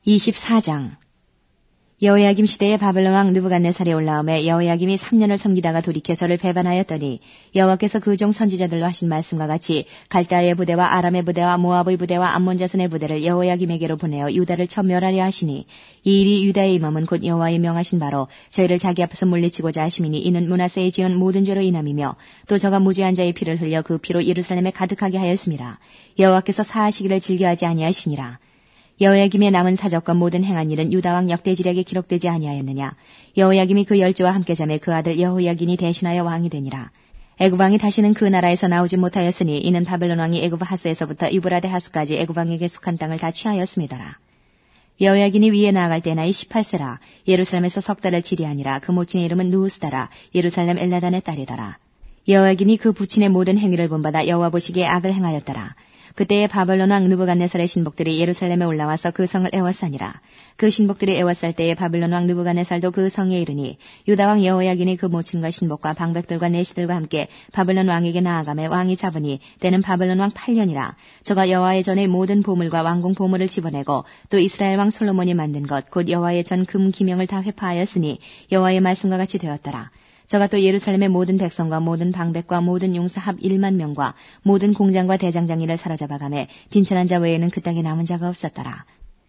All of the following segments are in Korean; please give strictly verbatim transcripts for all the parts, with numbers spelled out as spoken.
이십사 장. 여호야김 시대에 바벨론 왕 느부갓네살이 올라오매 여호야김이 삼 년을 섬기다가 돌이켜 저를 배반하였더니 여호와께서 그 종 선지자들로 하신 말씀과 같이 갈대아의 부대와 아람의 부대와 모압의 부대와 암몬 자손의 부대를 여호야김에게로 보내어 유다를 천멸하려 하시니 이 일이 유다의 임함은 곧 여호와의 명하신 바로 저희를 자기 앞에서 물리치고자 하심이니 이는 므낫세의 지은 모든 죄로 인함이며 또 저가 무죄한 자의 피를 흘려 그 피로 예루살렘에 가득하게 하였음이라. 여호와께서 사하시기를 즐겨하지 아니하시니라. 여호야김의 남은 사적과 모든 행한 일은 유다왕 역대지략에 기록되지 아니하였느냐. 여호야김이 그 열조와 함께 잠에 그 아들 여호야긴이 대신하여 왕이 되니라. 애굽 왕이 다시는 그 나라에서 나오지 못하였으니 이는 바벨론 왕이 애굽 하스에서부터 유브라데 하스까지 애굽 왕에게 속한 땅을 다 취하였음이더라. 여호야긴이 위에 나아갈 때 나이 십팔 세라. 예루살렘에서 석 달을 치리하니라. 그 모친의 이름은 누우스다라. 예루살렘 엘라단의 딸이더라. 여호야긴이 그 부친의 모든 행위를 본받아 여호와 보시기에 악을 행하였더라. 그때에 바벨론 왕 느부갓네살의 신복들이 예루살렘에 올라와서 그 성을 애워싸니라. 그 신복들이 애워쌀 때에 바벨론 왕 느부갓네살도 그 성에 이르니 유다 왕 여호야긴이 그 모친과 신복과 방백들과 내시들과 함께 바벨론 왕에게 나아가매 왕이 잡으니 때는 바벨론 왕 팔 년이라. 저가 여호와의 전의 모든 보물과 왕궁 보물을 집어내고 또 이스라엘 왕 솔로몬이 만든 것 곧 여호와의 전 금 기명을 다 회파하였으니 여호와의 말씀과 같이 되었더라. 저가 또 예루살렘의 모든 백성과 모든 방백과 모든 용사 합 일만 명과 모든 공장과 대장장이를 사로잡아가매 빈천한 자 외에는 그 땅에 남은 자가 없었더라.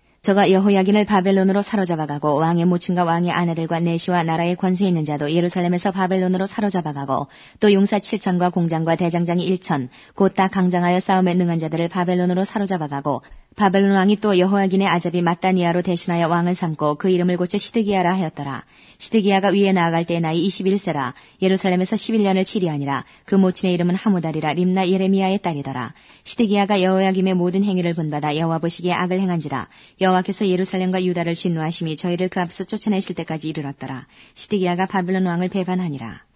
저가 여호야긴을 바벨론으로 사로잡아가고 왕의 모친과 왕의 아내들과 내시와 나라의 권세 있는 자도 예루살렘에서 바벨론으로 사로잡아가고 또 용사 칠천과 공장과 대장장이 일천 곧 다 강장하여 싸움에 능한 자들을 바벨론으로 사로잡아가고 바벨론 왕이 또 여호야긴의 아잡이 마따니아로 대신하여 왕을 삼고 그 이름을 고쳐 시드기야라 하였더라. 시드기야가 위에 나아갈 때 나이 이십일 세라. 예루살렘에서 십일 년을 치리하니라. 그 모친의 이름은 하무달이라. 림나 예레미야의 딸이더라. 시드기야가 여호야김의 모든 행위를 본받아 여호와 보시기에 악을 행한지라. 여호와께서 예루살렘과 유다를 진노하심이 저희를 그 앞에서 쫓아내실 때까지 이르렀더라. 시드기야가 바벨론 왕을 배반하니라.